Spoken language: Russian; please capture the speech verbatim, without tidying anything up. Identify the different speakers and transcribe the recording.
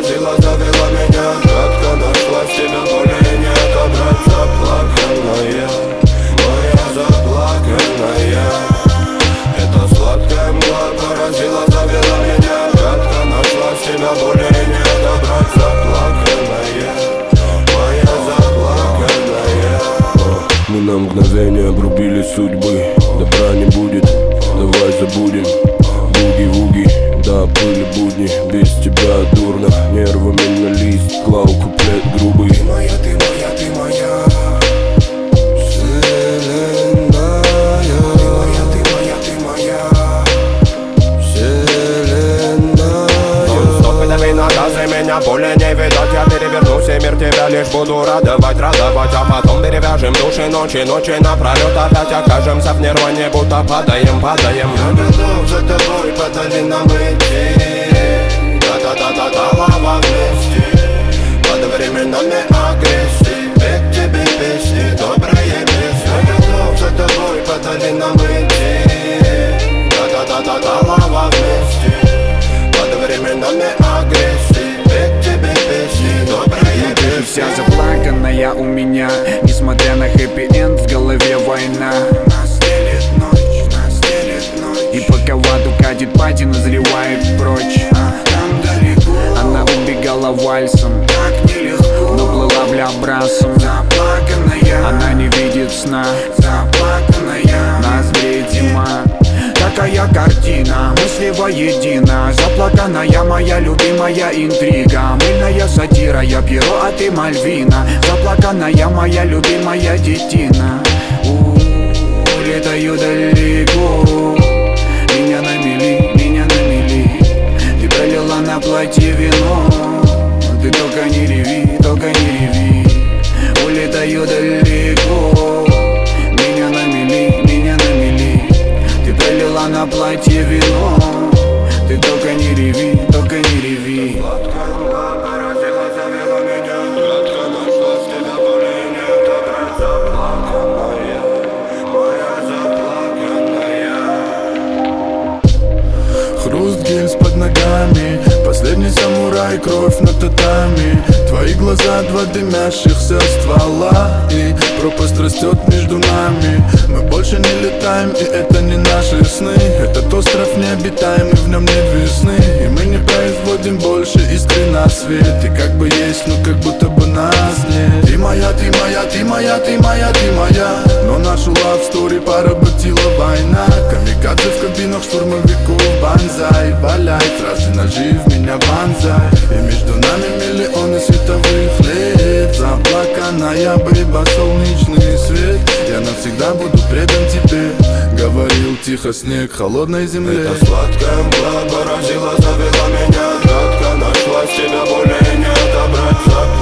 Speaker 1: поразила, завела меня. Кратко нашла в тебя, более не отобрать. Заплаканная, моя заплаканная. Эта сладкая мгла поразила, завела меня. Кратко нашла в тебя, более не отобрать. Заплаканная, моя заплаканная. Мы на мгновение обрубили судьбы. Добра не будет, давай забудем. Буги-вуги, да, были будни. Без тебя дурно, нервами на лист клал куплет грубый. Ты моя, ты моя, ты моя вселенная. Ты моя, ты моя, ты моя вселенная. Стоп, дави наказы, меня более не видать. Я перевернусь и мир тебя лишь буду радовать, радовать. А потом перевяжем души ночи, ночи напролет. Опять окажемся в нирване, будто падаем, падаем. Я готов за тобой по долинам идти. Да-да-да-да-да, лава вместе. Под временами агрессии. Петь тебе песни, добрые песни. Я готов за тобой по долинам идти. Да-да-да-да-да, лава вместе. Под временами агрессии. Петь тебе песни, добрые песни.
Speaker 2: Вся заплаканная у меня, несмотря на хэппи-энд, в голове война.
Speaker 1: Нас делит ночь, нас делит ночь.
Speaker 2: И пока в аду катит пати, назревает прочь.
Speaker 1: Там далеко
Speaker 2: Она убегала вальсом,
Speaker 1: так нелегко,
Speaker 2: но плыла бля брасом.
Speaker 1: заплаканная,
Speaker 2: Она не видит сна,
Speaker 1: заплаканная.
Speaker 2: нас греет зима. Такая картина, мысли воедино. Заплаканная моя любимая интрига. Мыльная сатира, я Пьеро, а ты Мальвина. Заплаканная моя любимая детина. У-у-у, летаю далеко. Меня на мели, меня на мели. Ты пролила на платье вино. Ты только не реви, только не реви. Улетаю далеко. Меня на мели, меня на мели. Ты пролила на платье вино. Ты только не реви, только не реви.
Speaker 1: Сладкая мгла поразила, завела меня. Кратко нашла с тебя, более не отобрать. Заплаканная, моя заплаканная.
Speaker 3: Хруст гильз под ногами, последний самурай, кровь на татами. Твои глаза, два дымящихся ствола. И пропасть растет между нами. Мы больше не летаем, и это не наши сны. Этот остров необитаемый, в нем нет весны. И мы не производим больше искры на свет. И как бы есть, но как будто бы нас нет. Ты моя, ты моя, ты моя, ты моя, ты моя. Но нашу love story поработила война. Камикадзе в кабинах штурмовиков, банзай. Валяй, фразы ножи в меня вонзай. И между нами миллионы световых лет. Заплаканная бейба, солнечный свет. Я навсегда буду предан тебе. Говорил тихо снег холодной земле.
Speaker 1: Эта сладкая мгла поразила, завела меня. Кратко нашла с тебя, более не отобрать.